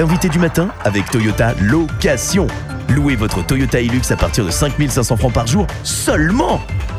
l'invité du matin avec Toyota Location. Louez votre Toyota Hilux à partir de 5 500 francs par jour seulement.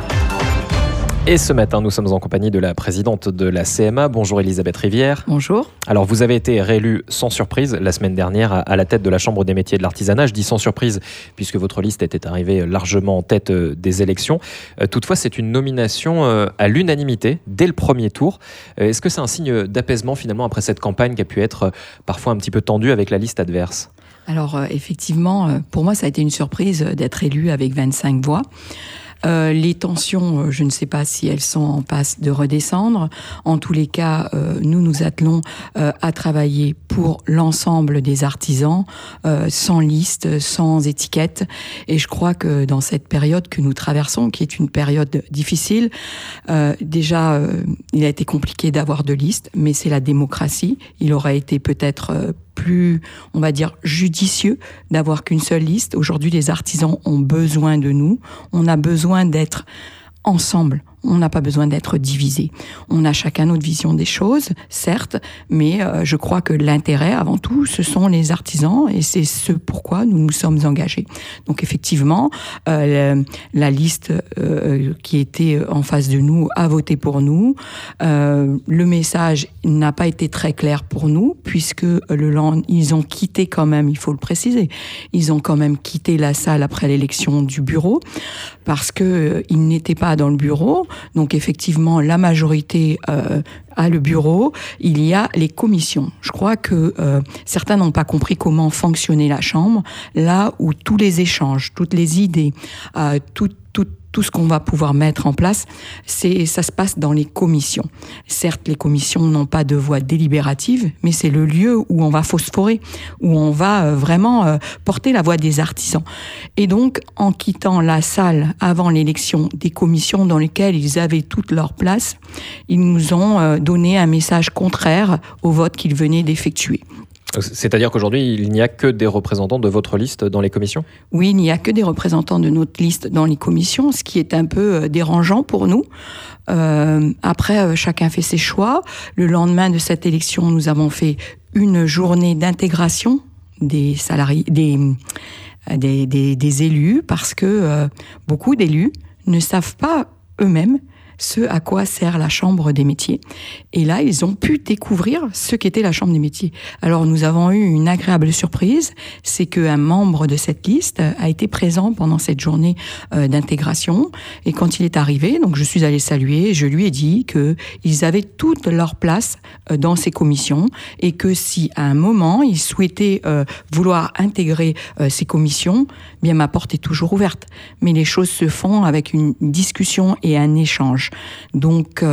Et ce matin, nous sommes en compagnie de la présidente de la CMA. Bonjour Elisabeth Rivière. Bonjour. Alors vous avez été réélue sans surprise la semaine dernière à la tête de la Chambre des métiers et de l'artisanat. Je dis sans surprise puisque votre liste était arrivée largement en tête des élections. Toutefois, c'est une nomination à l'unanimité dès le premier tour. Est-ce que c'est un signe d'apaisement finalement après cette campagne qui a pu être parfois un petit peu tendue avec la liste adverse ? Alors effectivement, pour moi, ça a été une surprise d'être élue avec 25 voix. Les tensions, je ne sais pas si elles sont en passe de redescendre. En tous les cas, nous attelons à travailler pour l'ensemble des artisans, sans liste, sans étiquette. Et je crois que dans cette période que nous traversons, qui est une période difficile, déjà, il a été compliqué d'avoir de liste, mais c'est la démocratie. Il aurait été peut-être plus, on va dire, judicieux d'avoir qu'une seule liste. Aujourd'hui, les artisans ont besoin de nous. On a besoin d'être ensemble. On n'a pas besoin d'être divisés. On a chacun notre vision des choses, certes, mais je crois que l'intérêt, avant tout, ce sont les artisans et c'est ce pourquoi nous nous sommes engagés. Donc effectivement, la liste qui était en face de nous a voté pour nous. Le message n'a pas été très clair pour nous puisque ils ont quitté quand même, il faut le préciser, ils ont quand même quitté la salle après l'élection du bureau parce que ils n'étaient pas dans le bureau. Donc effectivement, la majorité a le bureau, il y a les commissions. Je crois que certains n'ont pas compris comment fonctionnait la Chambre, là où tous les échanges, toutes les idées, tout ce qu'on va pouvoir mettre en place, ça se passe dans les commissions. Certes, les commissions n'ont pas de voix délibérative, mais c'est le lieu où on va phosphorer, où on va vraiment porter la voix des artisans. Et donc, en quittant la salle avant l'élection des commissions dans lesquelles ils avaient toute leur place, ils nous ont donné un message contraire au vote qu'ils venaient d'effectuer. C'est-à-dire qu'aujourd'hui, il n'y a que des représentants de votre liste dans les commissions ? Oui, il n'y a que des représentants de notre liste dans les commissions, ce qui est un peu dérangeant pour nous. Après, chacun fait ses choix. Le lendemain de cette élection, nous avons fait une journée d'intégration des salariés, des élus, parce que beaucoup d'élus ne savent pas eux-mêmes ce à quoi sert la Chambre des métiers. Et là, ils ont pu découvrir ce qu'était la Chambre des métiers. Alors, nous avons eu une agréable surprise, c'est qu'un membre de cette liste a été présent pendant cette journée d'intégration. Et quand il est arrivé, donc je suis allée saluer, je lui ai dit qu'ils avaient toute leur place dans ces commissions et que si à un moment, ils souhaitaient vouloir intégrer ces commissions, bien ma porte est toujours ouverte. Mais les choses se font avec une discussion et un échange. Donc,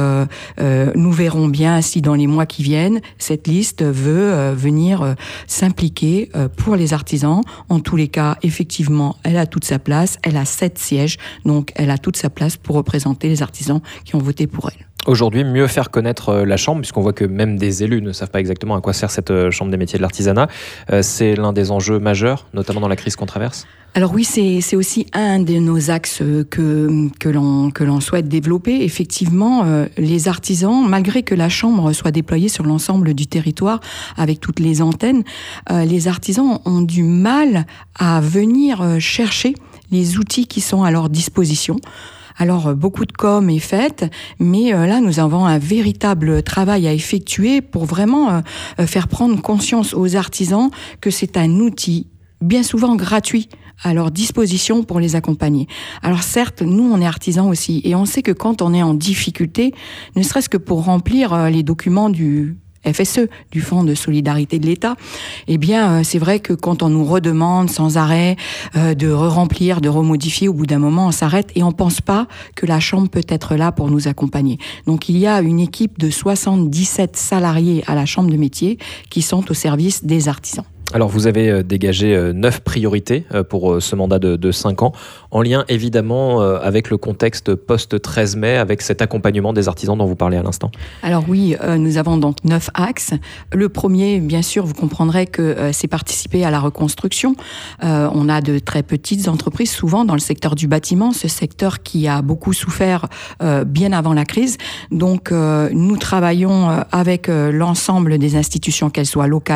nous verrons bien si dans les mois qui viennent, cette liste veut venir s'impliquer pour les artisans. En tous les cas, effectivement, elle a toute sa place. Elle a 7 sièges, donc elle a toute sa place pour représenter les artisans qui ont voté pour elle. Aujourd'hui, mieux faire connaître la Chambre, puisqu'on voit que même des élus ne savent pas exactement à quoi sert cette Chambre des métiers de l'artisanat. C'est l'un des enjeux majeurs, notamment dans la crise qu'on traverse. Alors oui, c'est aussi un de nos axes que l'on souhaite développer. Effectivement, les artisans, malgré que la Chambre soit déployée sur l'ensemble du territoire avec toutes les antennes, les artisans ont du mal à venir chercher les outils qui sont à leur disposition. Alors, beaucoup de com est faite, mais là, nous avons un véritable travail à effectuer pour vraiment faire prendre conscience aux artisans que c'est un outil bien souvent gratuit à leur disposition pour les accompagner. Alors certes, nous, on est artisans aussi, et on sait que quand on est en difficulté, ne serait-ce que pour remplir les documents du FSE, du Fonds de solidarité de l'État, eh bien, c'est vrai que quand on nous redemande sans arrêt de remplir, de remodifier, au bout d'un moment, on s'arrête et on pense pas que la Chambre peut être là pour nous accompagner. Donc, il y a une équipe de 77 salariés à la Chambre de métiers qui sont au service des artisans. Alors, vous avez dégagé 9 priorités pour ce mandat de 5 ans, en lien évidemment avec le contexte post-13 mai, avec cet accompagnement des artisans dont vous parlez à l'instant. Alors oui, nous avons donc 9 axes. Le premier, bien sûr, vous comprendrez que c'est participer à la reconstruction. On a de très petites entreprises, souvent dans le secteur du bâtiment, ce secteur qui a beaucoup souffert bien avant la crise. Donc, nous travaillons avec l'ensemble des institutions, qu'elles soient locales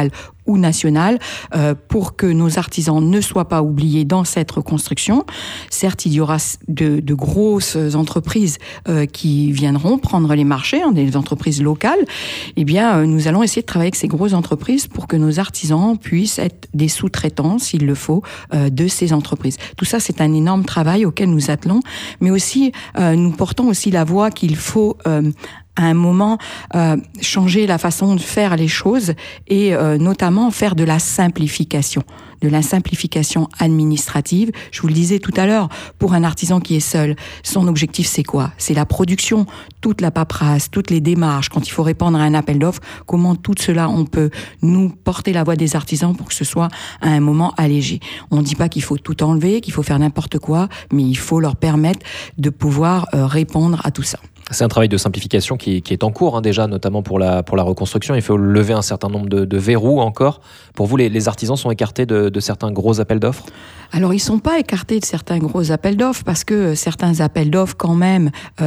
ou nationale, pour que nos artisans ne soient pas oubliés dans cette reconstruction. Certes, il y aura de grosses entreprises qui viendront prendre les marchés, des entreprises locales. Eh bien, nous allons essayer de travailler avec ces grosses entreprises pour que nos artisans puissent être des sous-traitants, s'il le faut, de ces entreprises. Tout ça, c'est un énorme travail auquel nous attelons, mais aussi, nous portons aussi la voix qu'il faut à un moment changer la façon de faire les choses et notamment faire de la simplification administrative. Je vous le disais tout à l'heure, pour un artisan qui est seul, son objectif c'est quoi ? C'est la production, toute la paperasse, toutes les démarches, quand il faut répondre à un appel d'offres, comment tout cela on peut nous porter la voix des artisans pour que ce soit à un moment allégé. On ne dit pas qu'il faut tout enlever, qu'il faut faire n'importe quoi, mais il faut leur permettre de pouvoir répondre à tout ça. C'est un travail de simplification qui est en cours déjà, notamment pour la reconstruction. Il faut lever un certain nombre de verrous encore. Pour vous, les artisans sont écartés de certains gros appels d'offres ? Alors, ils ne sont pas écartés de certains gros appels d'offres parce que certains appels d'offres, quand même,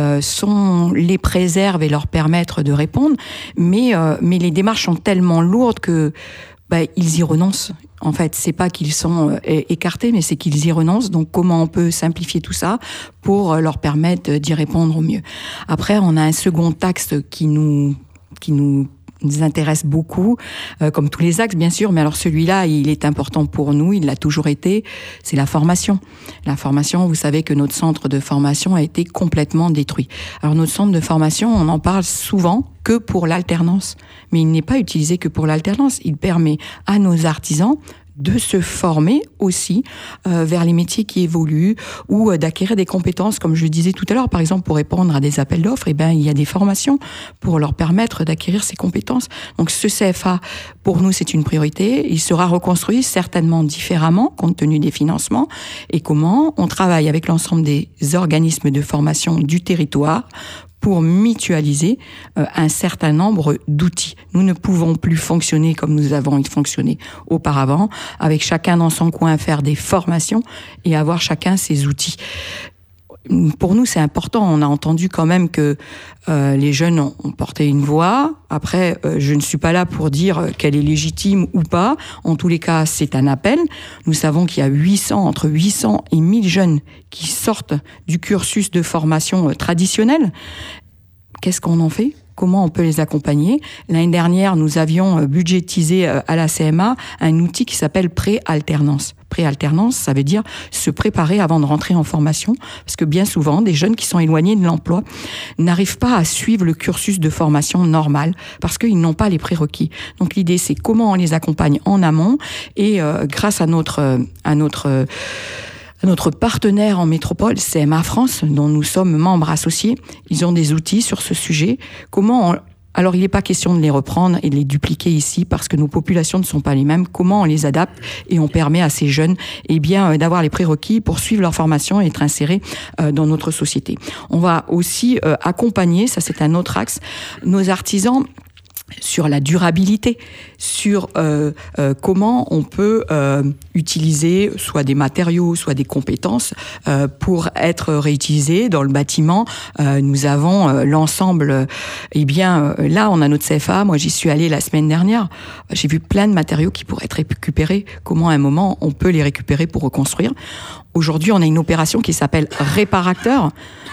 les préservent et leur permettent de répondre. Mais les démarches sont tellement lourdes que ils y renoncent. En fait, c'est pas qu'ils sont écartés, mais c'est qu'ils y renoncent. Donc, comment on peut simplifier tout ça pour leur permettre d'y répondre au mieux ? Après, on a un second axe qui nous intéresse beaucoup, comme tous les axes, bien sûr. Mais alors, celui-là, il est important pour nous. Il l'a toujours été. C'est la formation. La formation, vous savez que notre centre de formation a été complètement détruit. Alors, notre centre de formation, on en parle souvent que pour l'alternance. Mais il n'est pas utilisé que pour l'alternance. Il permet à nos artisans de se former aussi vers les métiers qui évoluent ou d'acquérir des compétences, comme je le disais tout à l'heure, par exemple pour répondre à des appels d'offres, il y a des formations pour leur permettre d'acquérir ces compétences. Donc ce CFA, pour nous, c'est une priorité. Il sera reconstruit certainement différemment compte tenu des financements. Et comment on travaille avec l'ensemble des organismes de formation du territoire pour mutualiser un certain nombre d'outils. Nous ne pouvons plus fonctionner comme nous avons fonctionné auparavant, avec chacun dans son coin faire des formations et avoir chacun ses outils. Pour nous, c'est important. On a entendu quand même que les jeunes ont porté une voix. Après, je ne suis pas là pour dire qu'elle est légitime ou pas. En tous les cas, c'est un appel. Nous savons qu'il y a entre 800 et 1000 jeunes qui sortent du cursus de formation traditionnel. Qu'est-ce qu'on en fait ? Comment on peut les accompagner ? L'année dernière, nous avions budgétisé à la CMA un outil qui s'appelle pré-alternance. Pré-alternance, ça veut dire se préparer avant de rentrer en formation, parce que bien souvent, des jeunes qui sont éloignés de l'emploi n'arrivent pas à suivre le cursus de formation normal, parce qu'ils n'ont pas les prérequis. Donc l'idée, c'est comment on les accompagne en amont, et grâce à notre partenaire en métropole, CMA France, dont nous sommes membres associés, ils ont des outils sur ce sujet. Alors, il n'est pas question de les reprendre et de les dupliquer ici parce que nos populations ne sont pas les mêmes. Comment on les adapte et on permet à ces jeunes d'avoir les prérequis pour suivre leur formation et être insérés dans notre société. On va aussi accompagner, ça c'est un autre axe, nos artisans sur la durabilité, sur comment on peut utiliser soit des matériaux, soit des compétences pour être réutilisés dans le bâtiment. Nous avons l'ensemble. Là, on a notre CFA. Moi, j'y suis allée la semaine dernière. J'ai vu plein de matériaux qui pourraient être récupérés. Comment, à un moment, on peut les récupérer pour reconstruire. Aujourd'hui, on a une opération qui s'appelle Réparateur.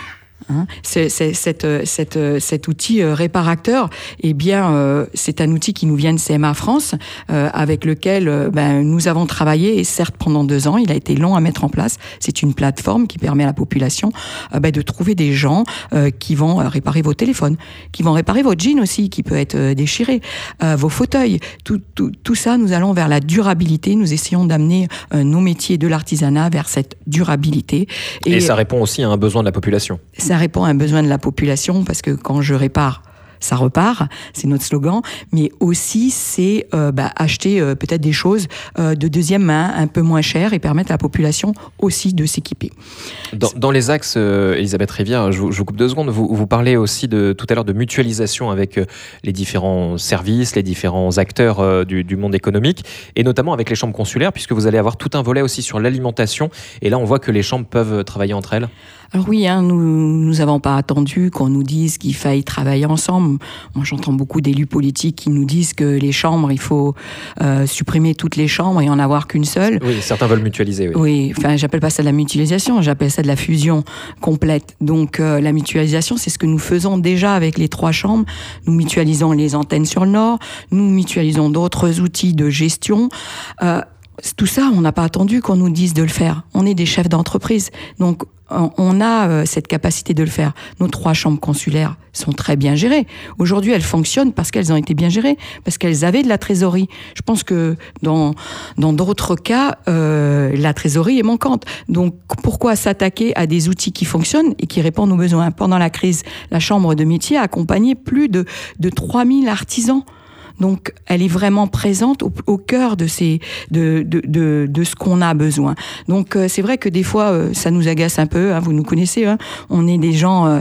Cet outil réparateur, c'est un outil qui nous vient de CMA France, avec lequel nous avons travaillé, et certes pendant 2 ans, il a été long à mettre en place. C'est une plateforme qui permet à la population de trouver des gens qui vont réparer vos téléphones, qui vont réparer votre jean aussi, qui peut être déchiré, vos fauteuils. Tout ça, nous allons vers la durabilité. Nous essayons d'amener nos métiers de l'artisanat vers cette durabilité. Et ça répond aussi à un besoin de la population. Ça répond à un besoin de la population parce que quand je répare, ça repart, c'est notre slogan, mais aussi c'est acheter peut-être des choses de deuxième main un peu moins chères et permettre à la population aussi de s'équiper. Dans les axes, Elisabeth Rivière, je vous coupe 2 secondes, vous parlez aussi tout à l'heure de mutualisation avec les différents services, les différents acteurs du monde économique, et notamment avec les chambres consulaires, puisque vous allez avoir tout un volet aussi sur l'alimentation, et là on voit que les chambres peuvent travailler entre elles. Alors oui, nous n'avons pas attendu qu'on nous dise qu'il faille travailler ensemble. Moi, j'entends beaucoup d'élus politiques qui nous disent que les chambres, il faut supprimer toutes les chambres et en avoir qu'une seule. Oui, certains veulent mutualiser. Oui, enfin, j'appelle pas ça de la mutualisation, j'appelle ça de la fusion complète. Donc, la mutualisation, c'est ce que nous faisons déjà avec les 3 chambres. Nous mutualisons les antennes sur le Nord, nous mutualisons d'autres outils de gestion. Tout ça, on n'a pas attendu qu'on nous dise de le faire. On est des chefs d'entreprise, donc on a cette capacité de le faire. Nos 3 chambres consulaires sont très bien gérées. Aujourd'hui, elles fonctionnent parce qu'elles ont été bien gérées, parce qu'elles avaient de la trésorerie. Je pense que dans d'autres cas, la trésorerie est manquante. Donc, pourquoi s'attaquer à des outils qui fonctionnent et qui répondent aux besoins ? Pendant la crise, la Chambre de métier a accompagné plus de 3000 artisans. Donc, elle est vraiment présente au cœur de ce qu'on a besoin. Donc, c'est vrai que des fois, ça nous agace un peu. Vous nous connaissez. On est des gens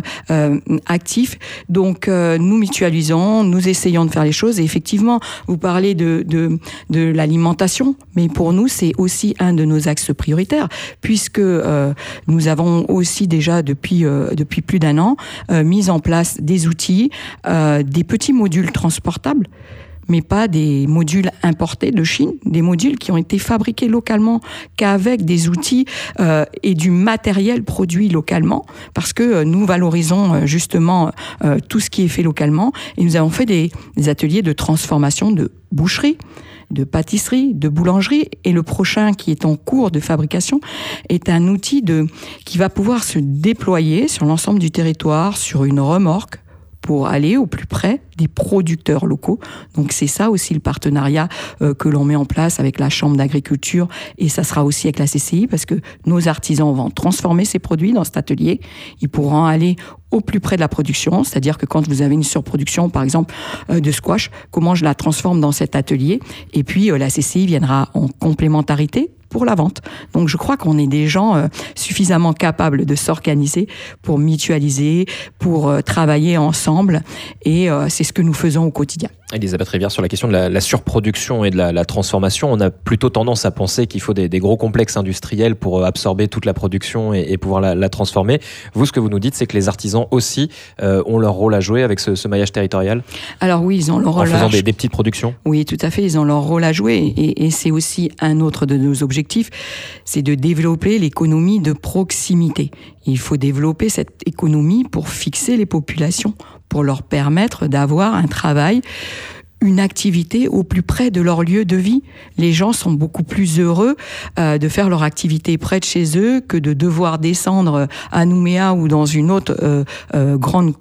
actifs. Donc, nous mutualisons, nous essayons de faire les choses. Et effectivement, vous parlez de l'alimentation, mais pour nous, c'est aussi un de nos axes prioritaires, puisque nous avons aussi déjà depuis plus d'1 an mis en place des outils, des petits modules transportables, mais pas des modules importés de Chine, des modules qui ont été fabriqués localement, qu'avec des outils et du matériel produit localement, parce que nous valorisons justement tout ce qui est fait localement, et nous avons fait des ateliers de transformation de boucherie, de pâtisserie, de boulangerie, et le prochain qui est en cours de fabrication est un outil qui va pouvoir se déployer sur l'ensemble du territoire, sur une remorque, pour aller au plus près des producteurs locaux. Donc c'est ça aussi le partenariat que l'on met en place avec la Chambre d'agriculture, et ça sera aussi avec la CCI, parce que nos artisans vont transformer ces produits dans cet atelier. Ils pourront aller au plus près de la production, c'est-à-dire que quand vous avez une surproduction, par exemple, de squash, comment je la transforme dans cet atelier, et puis la CCI viendra en complémentarité pour la vente. Donc je crois qu'on est des gens suffisamment capables de s'organiser pour mutualiser, pour travailler ensemble, et c'est ce que nous faisons au quotidien. Elisabeth Rivière, sur la question de la surproduction et de la transformation, on a plutôt tendance à penser qu'il faut des gros complexes industriels pour absorber toute la production et pouvoir la transformer. Vous, ce que vous nous dites, c'est que les artisans aussi ont leur rôle à jouer avec ce maillage territorial ? Alors oui, ils ont leur rôle en faisant des petites productions ? Oui, tout à fait, ils ont leur rôle à jouer, et c'est aussi un autre de nos objectifs, c'est de développer l'économie de proximité. Il faut développer cette économie pour fixer les populations, pour leur permettre d'avoir un travail, une activité au plus près de leur lieu de vie. Les gens sont beaucoup plus heureux de faire leur activité près de chez eux que de devoir descendre à Nouméa ou dans une autre grande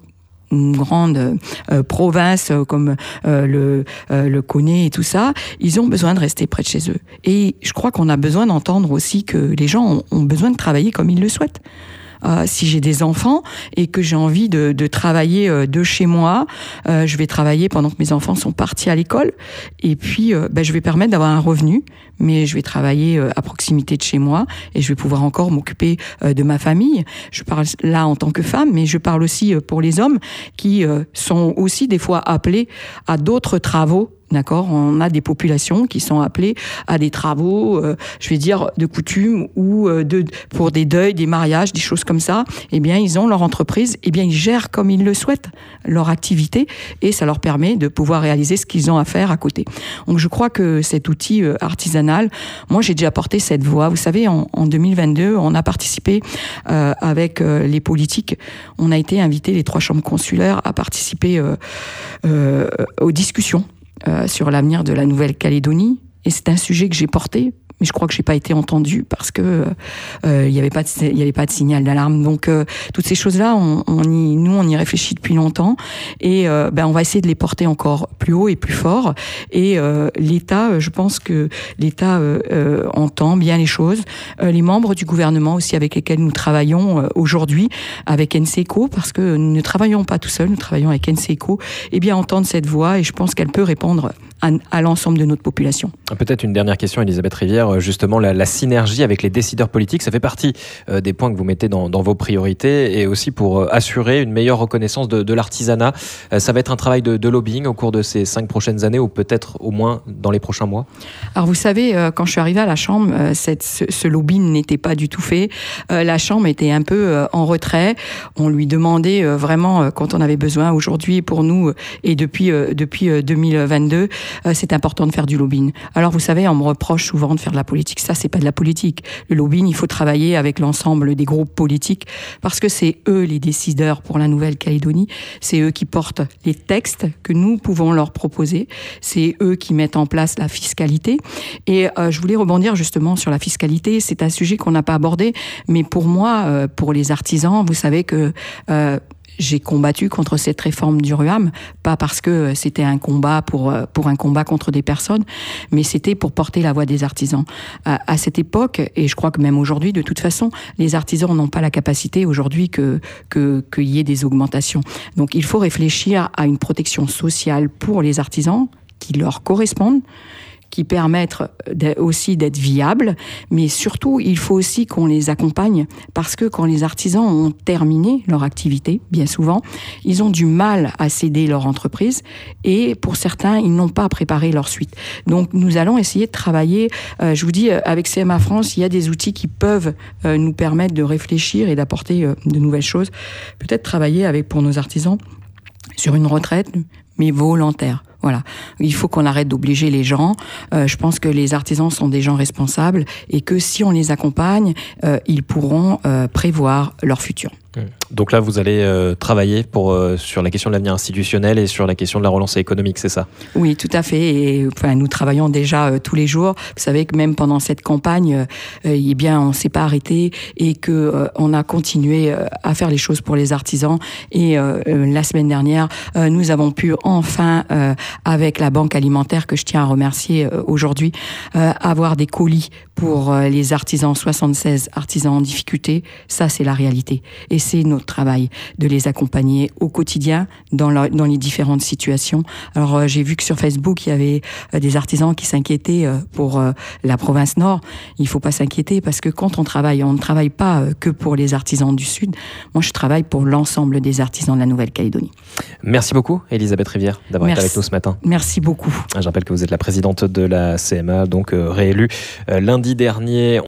province comme le Koné et tout ça. Ils ont besoin de rester près de chez eux. Et je crois qu'on a besoin d'entendre aussi que les gens ont besoin de travailler comme ils le souhaitent. Si j'ai des enfants et que j'ai envie de travailler de chez moi, je vais travailler pendant que mes enfants sont partis à l'école, et puis je vais permettre d'avoir un revenu, mais je vais travailler à proximité de chez moi, et je vais pouvoir encore m'occuper de ma famille. Je parle là en tant que femme, mais je parle aussi pour les hommes qui sont aussi des fois appelés à d'autres travaux. D'accord, on a des populations qui sont appelées à des travaux, je vais dire, de coutume ou pour des deuils, des mariages, des choses comme ça. Eh bien, ils ont leur entreprise, eh bien, ils gèrent comme ils le souhaitent leur activité, et ça leur permet de pouvoir réaliser ce qu'ils ont à faire à côté. Donc, je crois que cet outil artisanal, moi, j'ai déjà porté cette voix. Vous savez, en 2022, on a participé avec les politiques. On a été invités, les 3 chambres consulaires, à participer aux discussions sur l'avenir de la Nouvelle-Calédonie, et c'est un sujet que j'ai porté, mais je crois que j'ai pas été entendue parce que il y avait pas de signal d'alarme. Donc toutes ces choses-là, on y réfléchit depuis longtemps, et on va essayer de les porter encore plus haut et plus fort. Et l'État, je pense que l'État entend bien les choses. Les membres du gouvernement aussi avec lesquels nous travaillons aujourd'hui, avec NCECO, parce que nous ne travaillons pas tout seuls, nous travaillons avec NCECO, et bien entendent cette voix, et je pense qu'elle peut répondre à l'ensemble de notre population. Peut-être une dernière question, Elisabeth Rivière. faire justement la synergie avec les décideurs politiques. Ça fait partie des points que vous mettez dans vos priorités, et aussi pour assurer une meilleure reconnaissance de l'artisanat. Ça va être un travail de lobbying au cours de ces 5 prochaines années, ou peut-être au moins dans les prochains mois? Alors vous savez, quand je suis arrivée à la Chambre, ce lobbying n'était pas du tout fait. La Chambre était un peu en retrait. On lui demandait vraiment quand on avait besoin. Aujourd'hui, pour nous, et depuis 2022, c'est important de faire du lobbying. Alors vous savez, on me reproche souvent de faire de la politique. Ça, c'est pas de la politique. Le lobbying, il faut travailler avec l'ensemble des groupes politiques, parce que c'est eux les décideurs pour la Nouvelle-Calédonie. C'est eux qui portent les textes que nous pouvons leur proposer. C'est eux qui mettent en place la fiscalité. Et je voulais rebondir justement sur la fiscalité. C'est un sujet qu'on n'a pas abordé, mais pour moi, pour les artisans, vous savez que j'ai combattu contre cette réforme du RUAM, pas parce que c'était un combat pour un combat contre des personnes, mais c'était pour porter la voix des artisans. À cette époque, et je crois que même aujourd'hui, de toute façon, les artisans n'ont pas la capacité aujourd'hui qu'il y ait des augmentations. Donc il faut réfléchir à une protection sociale pour les artisans qui leur correspondent, qui permettent aussi d'être viables, mais surtout, il faut aussi qu'on les accompagne, parce que quand les artisans ont terminé leur activité, bien souvent, ils ont du mal à céder leur entreprise, et pour certains, ils n'ont pas préparé leur suite. Donc, nous allons essayer de travailler, je vous dis, avec CMA France, il y a des outils qui peuvent nous permettre de réfléchir et d'apporter de nouvelles choses. Peut-être travailler pour nos artisans sur une retraite, mais volontaire. Voilà. Il faut qu'on arrête d'obliger les gens. Je pense que les artisans sont des gens responsables, et que si on les accompagne, ils pourront prévoir leur futur. Donc là, vous allez travailler sur la question de l'avenir institutionnel et sur la question de la relance économique, c'est ça? Oui, tout à fait. Et nous travaillons déjà tous les jours. Vous savez que même pendant cette campagne, eh bien, on s'est pas arrêté, et que on a continué à faire les choses pour les artisans. Et la semaine dernière, nous avons pu enfin, avec la Banque alimentaire, que je tiens à remercier aujourd'hui, avoir des colis pour les artisans, 76 artisans en difficulté. Ça, c'est la réalité. Et c'est notre travail de les accompagner au quotidien dans les différentes situations. Alors, j'ai vu que sur Facebook, il y avait des artisans qui s'inquiétaient pour la province Nord. Il faut pas s'inquiéter, parce que quand on ne travaille pas que pour les artisans du Sud. Moi, je travaille pour l'ensemble des artisans de la Nouvelle-Calédonie. Merci beaucoup, Elisabeth Rivière, d'avoir été avec nous ce matin. Merci beaucoup. Je rappelle que vous êtes la présidente de la CMA, donc réélue lundi dernier.